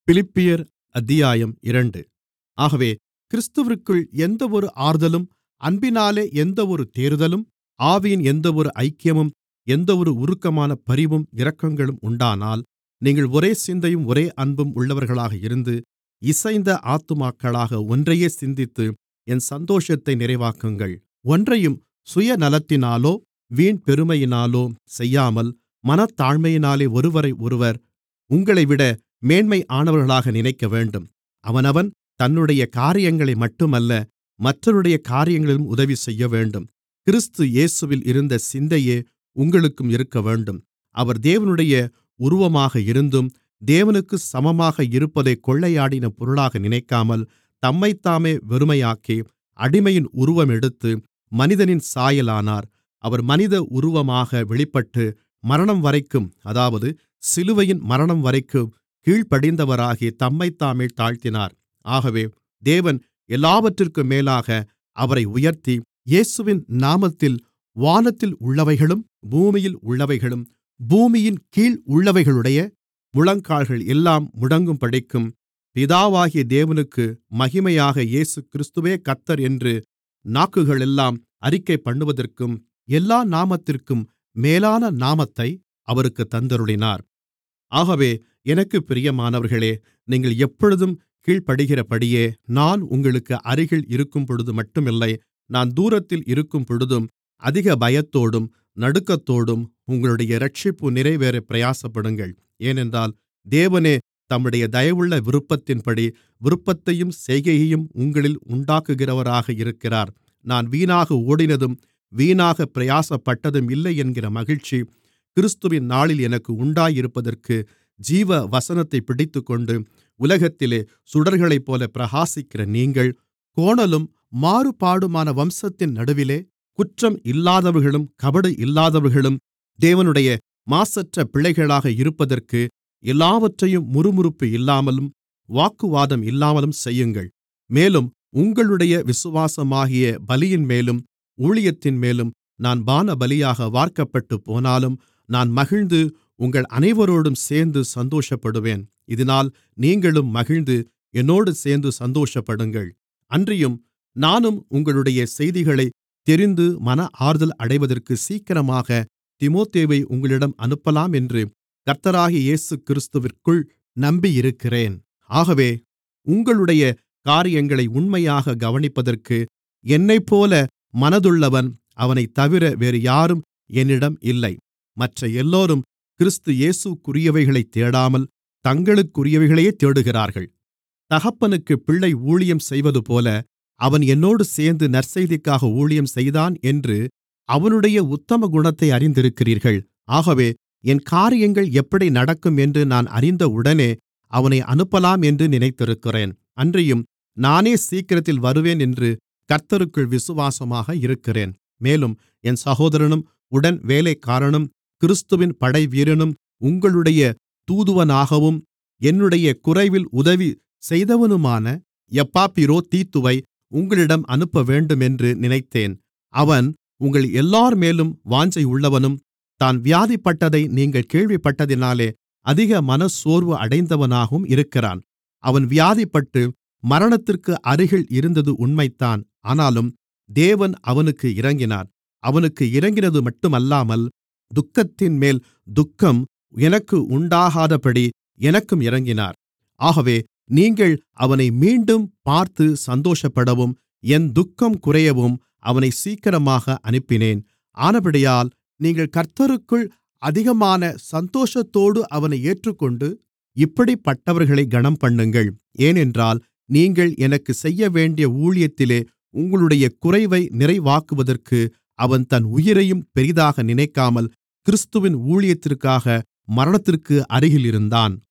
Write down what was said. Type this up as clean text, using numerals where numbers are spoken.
பிலிப்பியர் அத்தியாயம் 2. ஆகவே கிறிஸ்துவிற்குள் எந்தவொரு ஆறுதலும், அன்பினாலே எந்தவொரு தேறுதலும், ஆவியின் எந்தவொரு ஐக்கியமும், எந்தவொரு உருக்கமான பரிவும் இரக்கங்களும் உண்டானால், நீங்கள் ஒரே சிந்தையும் ஒரே அன்பும் உள்ளவர்களாக இருந்து, இசைந்த ஆத்துமாக்களாக ஒன்றையே சிந்தித்து என் சந்தோஷத்தை நிறைவாக்குங்கள். ஒன்றையும் சுயநலத்தினாலோ வீண் பெருமையினாலோ செய்யாமல், மனத்தாழ்மையினாலே ஒருவரையொருவர் உங்களைவிட மேன்மையானவர்களாக நினைக்கவேண்டும். அவனவன் தன்னுடைய காரியங்களை மட்டுமல்ல, மற்றவருடைய காரியங்களிலும் உதவி செய்யவேண்டும். கிறிஸ்து இயேசுவில் இருந்த சிந்தையே உங்களுக்கும் இருக்கவேண்டும். அவர் தேவனுடைய உருவமாக இருந்தும், தேவனுக்குச் சமமாக இருப்பதைக் கொள்ளையாடின பொருளாக நினைக்காமல், தம்மைத்தாமே வெறுமையாக்கி, அடிமையின் உருவம் எடுத்து, மனிதனின் சாயலானார். அவர் மனித உருவமாக வெளிப்பட்டு, மரணம்வரைக்கும், அதாவது சிலுவையின் மரணம்வரைக்கும் கீழ்ப்படிந்தவராகி தம்மைத்தாமே தாழ்த்தினார். ஆகவே தேவன் எல்லாவற்றிற்கும் மேலாக அவரை உயர்த்தி, இயேசுவின் நாமத்தில் வானத்தில் உள்ளவைகளும் பூமியில் உள்ளவைகளும் பூமியின் கீழ் உள்ளவைகளுடைய முழங்கால்கள் எல்லாம் முடங்கும்படிக்கும், பிதாவாகிய தேவனுக்கு மகிமையாக இயேசு கிறிஸ்துவே கர்த்தர் என்று நாக்குகளெல்லாம் அறிக்கைபண்ணுவதற்கும், எல்லா நாமத்திற்கும் மேலான நாமத்தை அவருக்குத் தந்தருளினார். ஆகவே எனக்குப் பிரியமானவர்களே, நீங்கள் எப்பொழுதும் கீழ்ப்படிகிறபடியே, நான் உங்களுக்கு அருகில் இருக்கும்பொழுது மட்டுமில்லை, நான் தூரத்தில் இருக்கும்பொழுதும் அதிக பயத்தோடும் நடுக்கத்தோடும் உங்களுடைய இரட்சிப்பு நிறைவேற பிரயாசப்படுங்கள். ஏனென்றால் தேவனே தம்முடைய தயவுள்ள விருப்பத்தின்படி விருப்பத்தையும் செய்கையையும் உங்களில் உண்டாக்குகிறவராக இருக்கிறார். நான் வீணாக ஓடினதும் வீணாக பிரயாசப்பட்டதும் இல்லை என்கிற மகிழ்ச்சி கிறிஸ்துவின் நாளில் எனக்கு உண்டாயிருப்பதற்கு, ஜீவ வசனத்தைப் பிடித்துக்கொண்டு உலகத்திலே சுடர்களைப்போல பிரகாசிக்கிற நீங்கள், கோணலும் மாறுபாடுமான வம்சத்தின் நடுவிலே குற்றம் இல்லாதவர்களும் கபடு இல்லாதவர்களும் தேவனுடைய மாசற்ற பிள்ளைகளாக இருப்பதற்கு, எல்லாவற்றையும் முறுமுறுப்பு இல்லாமலும் வாக்குவாதம் இல்லாமலும் செய்யுங்கள். மேலும் உங்களுடைய விசுவாசமாகிய பலியின்மேலும் ஊழியத்தின்மேலும் நான் பானபலியாக வார்க்கப்பட்டுப் போனாலும், நான் மகிழ்ந்து உங்கள் அனைவரோடும் சேர்ந்து சந்தோஷப்படுவேன். இதனால் நீங்களும் மகிழ்ந்து என்னோடு சேர்ந்து சந்தோஷப்படுங்கள். அன்றியும் நானும் உங்களுடைய செய்திகளைத் தெரிந்து மன ஆறுதல் அடைவதற்கு சீக்கிரமாக தீமோத்தேயுவை உங்களிடம் அனுப்பலாம் என்று கர்த்தராகிய இயேசு கிறிஸ்துவிற்குள் நம்பியிருக்கிறேன். ஆகவே உங்களுடைய காரியங்களை உண்மையாக கவனிப்பதற்கு என்னைப்போல மனதுள்ளவன் அவனைத் தவிர வேறு யாரும் என்னிடம் இல்லை. மற்ற எல்லோரும் கிறிஸ்து இயேசுக்குரியவைகளைத் தேடாமல் தங்களுக்குரியவைகளையே தேடுகிறார்கள். தகப்பனுக்குப் பிள்ளை ஊழியம் செய்வதுபோல அவன் என்னோடு சேர்ந்து நற்செய்திக்காக ஊழியம் செய்தான் என்று அவனுடைய உத்தம குணத்தை அறிந்திருக்கிறீர்கள். ஆகவே என் காரியங்கள் எப்படி நடக்கும் என்று நான் அறிந்தவுடனே அவனை அனுப்பலாம் என்று நினைத்திருக்கிறேன். அன்றியும் நானே சீக்கிரத்தில் வருவேன் என்று கர்த்தருக்குள் விசுவாசமாக இருக்கிறேன். மேலும் என் சகோதரனும் உடன் வேலைக்காரனும் கிறிஸ்துவின் படைவீரனும் உங்களுடைய தூதுவனாகவும் என்னுடைய குறைவில் உதவி செய்தவனுமான எப்பாப்பிரோதீத்துவை உங்களிடம் அனுப்பவேண்டுமென்று நினைத்தேன். அவன் உங்கள் எல்லார்மேலும் வாஞ்சையுள்ளவனும், தான் வியாதிப்பட்டதை நீங்கள் கேள்விப்பட்டதினாலே அதிக மனச்சோர்வு அடைந்தவனாகவும் இருக்கிறான். அவன் வியாதிப்பட்டு மரணத்திற்கு அருகில் இருந்தது உண்மைதான். ஆனாலும் தேவன் அவனுக்கு இரங்கினார். அவனுக்கு இரங்கினது மட்டுமல்லாமல், துக்கத்தின்மேல் துக்கம் எனக்கு உண்டாகாதபடி எனக்கும் இரங்கினார். ஆகவே நீங்கள் அவனை மீண்டும் பார்த்து சந்தோஷப்படவும், என் துக்கம் குறையவும் அவனை சீக்கிரமாக அனுப்பினேன். ஆனபடியால் நீங்கள் கர்த்தருக்குள் அதிகமான சந்தோஷத்தோடு அவனை ஏற்றுக்கொண்டு இப்படிப்பட்டவர்களை கனம்பண்ணுங்கள். ஏனென்றால் நீங்கள் எனக்கு செய்யவேண்டிய ஊழியத்திலே உங்களுடைய குறைவை நிறைவாக்குவதற்கு அவன் தன் உயிரையும் பெரிதாக நினைக்காமல் கிறிஸ்துவின் ஊழியத்திற்காக மரணத்திற்கு அருகில் இருந்தான்.